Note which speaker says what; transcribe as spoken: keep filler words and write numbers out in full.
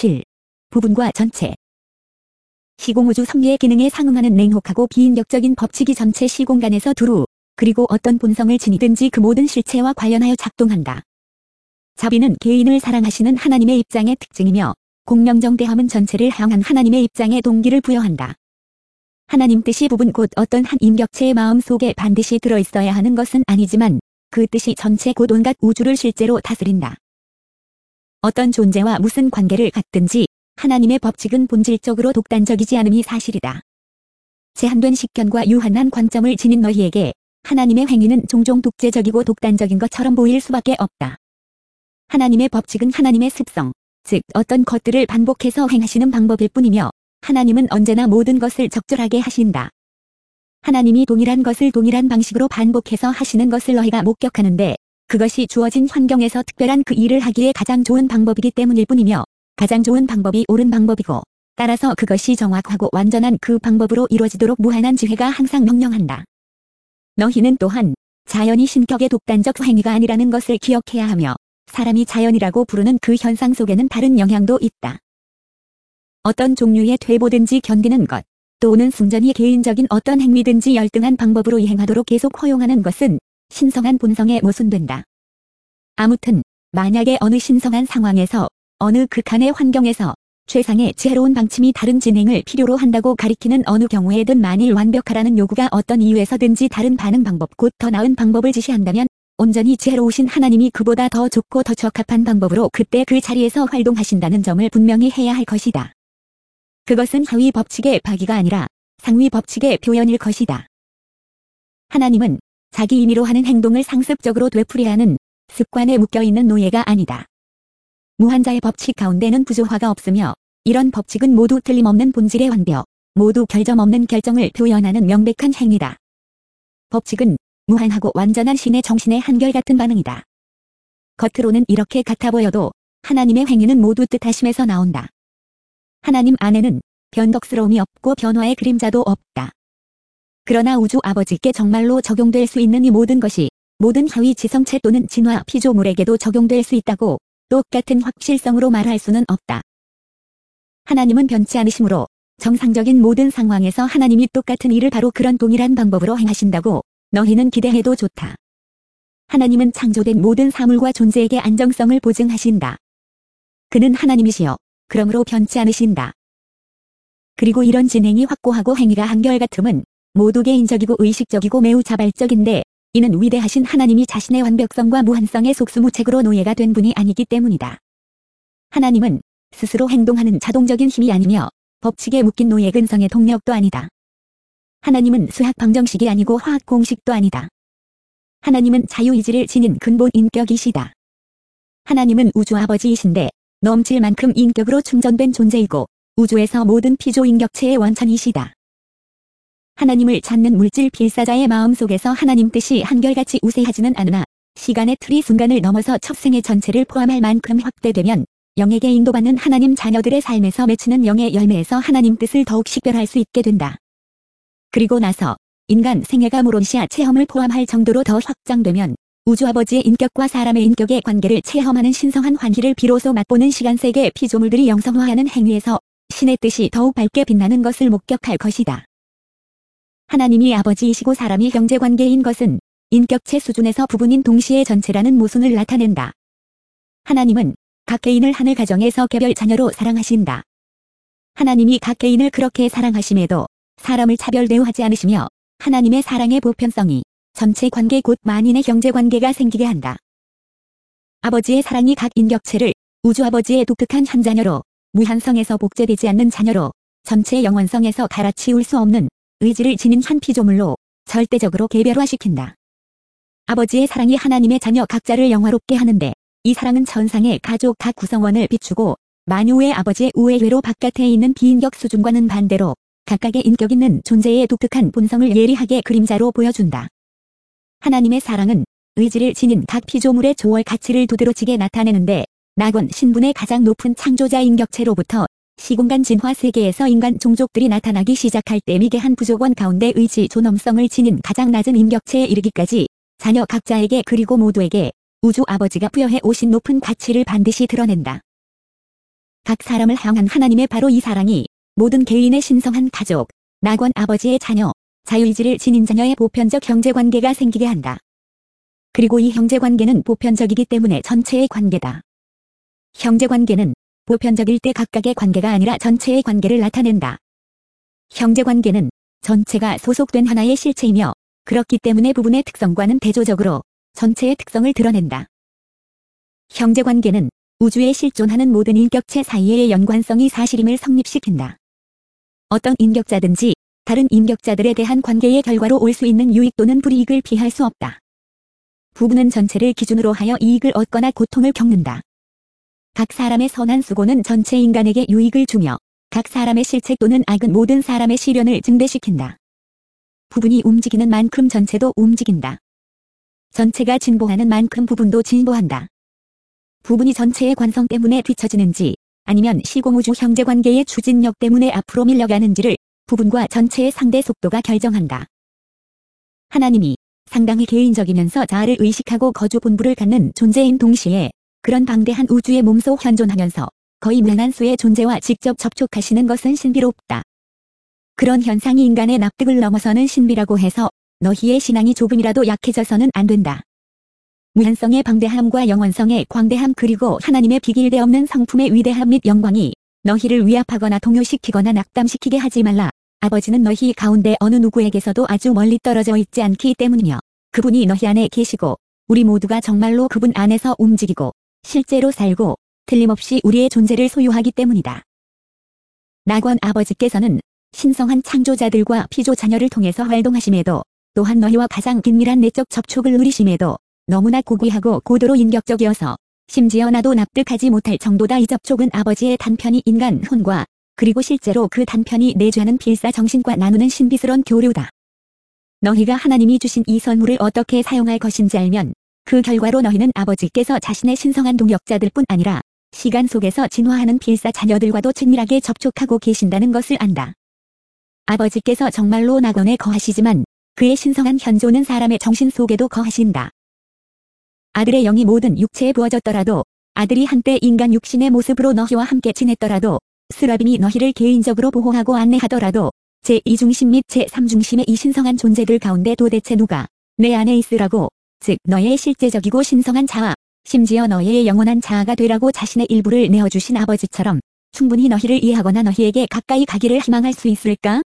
Speaker 1: 칠. 부분과 전체. 시공우주 섭리의 기능에 상응하는 냉혹하고 비인격적인 법칙이 전체 시공간에서 두루, 그리고 어떤 본성을 지니든지 그 모든 실체와 관련하여 작동한다. 자비는 개인을 사랑하시는 하나님의 입장의 특징이며 공명정대함은 전체를 향한 하나님의 입장의 동기를 부여한다. 하나님 뜻이 부분 곧 어떤 한 인격체의 마음 속에 반드시 들어있어야 하는 것은 아니지만 그 뜻이 전체 곧 온갖 우주를 실제로 다스린다. 어떤 존재와 무슨 관계를 갖든지 하나님의 법칙은 본질적으로 독단적이지 않음이 사실이다. 제한된 식견과 유한한 관점을 지닌 너희에게 하나님의 행위는 종종 독재적이고 독단적인 것처럼 보일 수밖에 없다. 하나님의 법칙은 하나님의 습성, 즉 어떤 것들을 반복해서 행하시는 방법일 뿐이며 하나님은 언제나 모든 것을 적절하게 하신다. 하나님이 동일한 것을 동일한 방식으로 반복해서 하시는 것을 너희가 목격하는데 그것이 주어진 환경에서 특별한 그 일을 하기에 가장 좋은 방법이기 때문일 뿐이며 가장 좋은 방법이 옳은 방법이고 따라서 그것이 정확하고 완전한 그 방법으로 이루어지도록 무한한 지혜가 항상 명령한다. 너희는 또한 자연이 신격의 독단적 행위가 아니라는 것을 기억해야 하며 사람이 자연이라고 부르는 그 현상 속에는 다른 영향도 있다. 어떤 종류의 퇴보든지 견디는 것, 또는 순전히 개인적인 어떤 행위든지 열등한 방법으로 이행하도록 계속 허용하는 것은 신성한 본성에 모순된다. 아무튼 만약에 어느 신성한 상황에서 어느 극한의 환경에서 최상의 지혜로운 방침이 다른 진행을 필요로 한다고 가리키는 어느 경우에든 만일 완벽하라는 요구가 어떤 이유에서든지 다른 반응 방법 곧 더 나은 방법을 지시한다면 온전히 지혜로우신 하나님이 그보다 더 좋고 더 적합한 방법으로 그때 그 자리에서 활동하신다는 점을 분명히 해야 할 것이다. 그것은 하위 법칙의 파기가 아니라 상위 법칙의 표현일 것이다. 하나님은 자기 임의로 하는 행동을 상습적으로 되풀이하는 습관에 묶여있는 노예가 아니다. 무한자의 법칙 가운데는 부조화가 없으며 이런 법칙은 모두 틀림없는 본질의 완벽, 모두 결점 없는 결정을 표현하는 명백한 행위다. 법칙은 무한하고 완전한 신의 정신의 한결같은 반응이다. 겉으로는 이렇게 같아 보여도 하나님의 행위는 모두 뜻하심에서 나온다. 하나님 안에는 변덕스러움이 없고 변화의 그림자도 없다. 그러나 우주 아버지께 정말로 적용될 수 있는 이 모든 것이 모든 하위 지성체 또는 진화 피조물에게도 적용될 수 있다고 똑같은 확실성으로 말할 수는 없다. 하나님은 변치 않으시므로 정상적인 모든 상황에서 하나님이 똑같은 일을 바로 그런 동일한 방법으로 행하신다고 너희는 기대해도 좋다. 하나님은 창조된 모든 사물과 존재에게 안정성을 보증하신다. 그는 하나님이시여 그러므로 변치 않으신다. 그리고 이런 진행이 확고하고 행위가 한결같음은 모두 개인적이고 의식적이고 매우 자발적인데 이는 위대하신 하나님이 자신의 완벽성과 무한성의 속수무책으로 노예가 된 분이 아니기 때문이다. 하나님은 스스로 행동하는 자동적인 힘이 아니며 법칙에 묶인 노예 근성의 동력도 아니다. 하나님은 수학 방정식이 아니고 화학 공식도 아니다. 하나님은 자유의지를 지닌 근본 인격이시다. 하나님은 우주 아버지이신데 넘칠 만큼 인격으로 충전된 존재이고 우주에서 모든 피조 인격체의 원천이시다. 하나님을 찾는 물질 필사자의 마음속에서 하나님 뜻이 한결같이 우세하지는 않으나 시간의 틀이 순간을 넘어서 첩생의 전체를 포함할 만큼 확대되면 영에게 인도받는 하나님 자녀들의 삶에서 맺히는 영의 열매에서 하나님 뜻을 더욱 식별할 수 있게 된다. 그리고 나서 인간 생애가 모론시아 체험을 포함할 정도로 더 확장되면 우주 아버지의 인격과 사람의 인격의 관계를 체험하는 신성한 환희를 비로소 맛보는 시간세계 피조물들이 영성화하는 행위에서 신의 뜻이 더욱 밝게 빛나는 것을 목격할 것이다. 하나님이 아버지이시고 사람이 형제관계인 것은 인격체 수준에서 부분인 동시에 전체라는 모순을 나타낸다. 하나님은 각 개인을 하늘 가정에서 개별 자녀로 사랑하신다. 하나님이 각 개인을 그렇게 사랑하심에도 사람을 차별 대우하지 않으시며 하나님의 사랑의 보편성이 전체 관계 곧 만인의 형제관계가 생기게 한다. 아버지의 사랑이 각 인격체를 우주 아버지의 독특한 한 자녀로 무한성에서 복제되지 않는 자녀로 전체 영원성에서 갈아치울 수 없는 의지를 지닌 한 피조물로 절대적으로 개별화시킨다. 아버지의 사랑이 하나님의 자녀 각자를 영화롭게 하는데 이 사랑은 천상의 가족 각 구성원을 비추고 만유의 아버지의 우애회로 바깥에 있는 비인격 수준과는 반대로 각각의 인격 있는 존재의 독특한 본성을 예리하게 그림자로 보여준다. 하나님의 사랑은 의지를 지닌 각 피조물의 조월 가치를 두드러지게 나타내는데 낙원 신분의 가장 높은 창조자 인격체로부터 시공간 진화 세계에서 인간 종족들이 나타나기 시작할 때 미개한 부족원 가운데 의지 존엄성을 지닌 가장 낮은 인격체에 이르기까지 자녀 각자에게 그리고 모두에게 우주 아버지가 부여해 오신 높은 가치를 반드시 드러낸다. 각 사람을 향한 하나님의 바로 이 사랑이 모든 개인의 신성한 가족, 낙원 아버지의 자녀, 자유의지를 지닌 자녀의 보편적 형제관계가 생기게 한다. 그리고 이 형제관계는 보편적이기 때문에 전체의 관계다. 형제관계는 보편적일 때 각각의 관계가 아니라 전체의 관계를 나타낸다. 형제관계는 전체가 소속된 하나의 실체이며 그렇기 때문에 부분의 특성과는 대조적으로 전체의 특성을 드러낸다. 형제관계는 우주에 실존하는 모든 인격체 사이의 연관성이 사실임을 성립시킨다. 어떤 인격자든지 다른 인격자들에 대한 관계의 결과로 올 수 있는 유익 또는 불이익을 피할 수 없다. 부부는 전체를 기준으로 하여 이익을 얻거나 고통을 겪는다. 각 사람의 선한 수고는 전체 인간에게 유익을 주며 각 사람의 실책 또는 악은 모든 사람의 시련을 증대시킨다. 부분이 움직이는 만큼 전체도 움직인다. 전체가 진보하는 만큼 부분도 진보한다. 부분이 전체의 관성 때문에 뒤처지는지 아니면 시공우주 형제관계의 추진력 때문에 앞으로 밀려가는지를 부분과 전체의 상대 속도가 결정한다. 하나님이 상당히 개인적이면서 자아를 의식하고 거주 본부를 갖는 존재인 동시에 그런 방대한 우주의 몸소 현존하면서 거의 무한한 수의 존재와 직접 접촉하시는 것은 신비롭다. 그런 현상이 인간의 납득을 넘어서는 신비라고 해서 너희의 신앙이 조금이라도 약해져서는 안 된다. 무한성의 방대함과 영원성의 광대함 그리고 하나님의 비길대 없는 성품의 위대함 및 영광이 너희를 위압하거나 동요시키거나 낙담시키게 하지 말라. 아버지는 너희 가운데 어느 누구에게서도 아주 멀리 떨어져 있지 않기 때문이며 그분이 너희 안에 계시고 우리 모두가 정말로 그분 안에서 움직이고 실제로 살고 틀림없이 우리의 존재를 소유하기 때문이다. 낙원 아버지께서는 신성한 창조자들과 피조 자녀를 통해서 활동하심에도 또한 너희와 가장 긴밀한 내적 접촉을 누리심에도 너무나 고귀하고 고도로 인격적이어서 심지어 나도 납득하지 못할 정도다. 이 접촉은 아버지의 단편이 인간 혼과 그리고 실제로 그 단편이 내주하는 필사 정신과 나누는 신비스러운 교류다. 너희가 하나님이 주신 이 선물을 어떻게 사용할 것인지 알면 그 결과로 너희는 아버지께서 자신의 신성한 동역자들뿐 아니라 시간 속에서 진화하는 필사 자녀들과도 친밀하게 접촉하고 계신다는 것을 안다. 아버지께서 정말로 낙원에 거하시지만 그의 신성한 현존은 사람의 정신 속에도 거하신다. 아들의 영이 모든 육체에 부어졌더라도 아들이 한때 인간 육신의 모습으로 너희와 함께 지냈더라도 스라빔이 너희를 개인적으로 보호하고 안내하더라도 제이 중심 및 제삼 중심의 이 신성한 존재들 가운데 도대체 누가 내 안에 있으라고 즉 너의 실제적이고 신성한 자아 심지어 너의 영원한 자아가 되라고 자신의 일부를 내어주신 아버지처럼 충분히 너희를 이해하거나 너희에게 가까이 가기를 희망할 수 있을까?